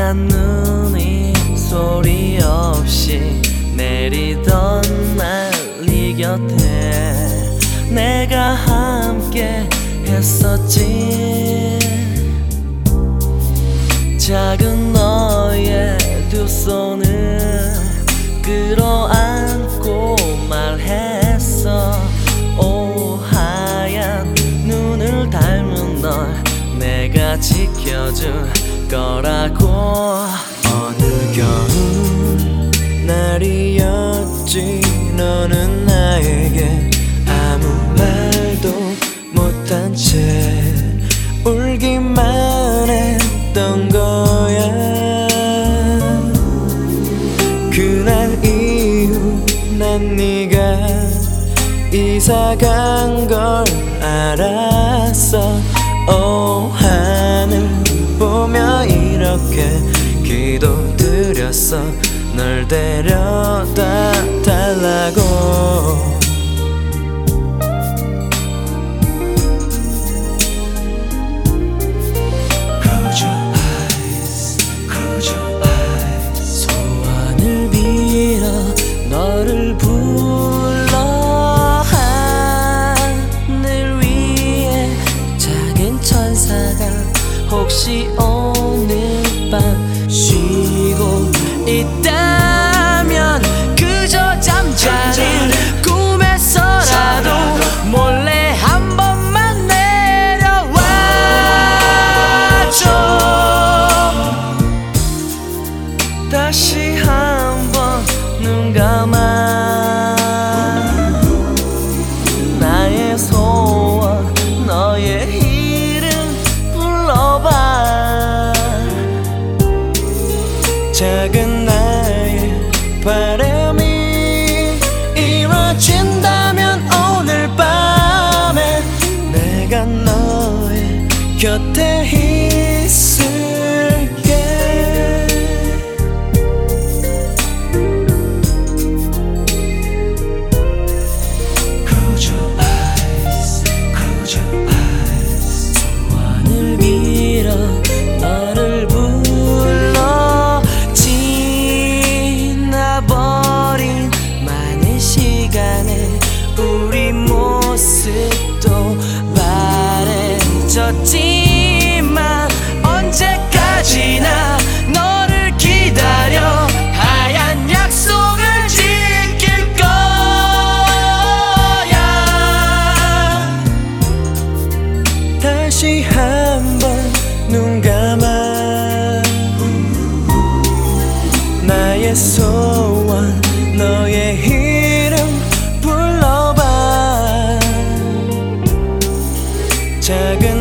눈이 소리 없이 내리던 날 네 곁에 내가 함께 했었지. 작은 너의 두 손을 끌어안고 말했어. 오 하얀 눈을 닮은 널 내가 지켜줄 거라고. 어느 겨울 날이었지. 너는 나에게 아무 말도 못한 채 울기만 했던 거야. 그날 이후 난 네가 이사간 걸 알았어. 오 하늘 보며 이렇게 기도드렸어. 널 데려다 달라고. 소원을 빌어 너를 불러. 하늘 위에 작은 천사가 혹시 오늘 밤 쉬고 있다면 그저 잠자는 꿈에서라도 몰래 한 번만 내려와줘. 다시 한 번 눈 감아. 나의 소원 너의 이름 불러봐. 작은 나의 바람이 이루어진다면 오늘 밤에 내가 너의 곁에 있을게. 소원을 빌어 너를 불러. 지나버린 많은 시간에 우리 모습도 바래졌지만 언제까지나 너를 기다려 하얀 약속을 지킬 거야. 다시 한번 눈 감아. 나의 소원 너의 이름 불러봐. 작은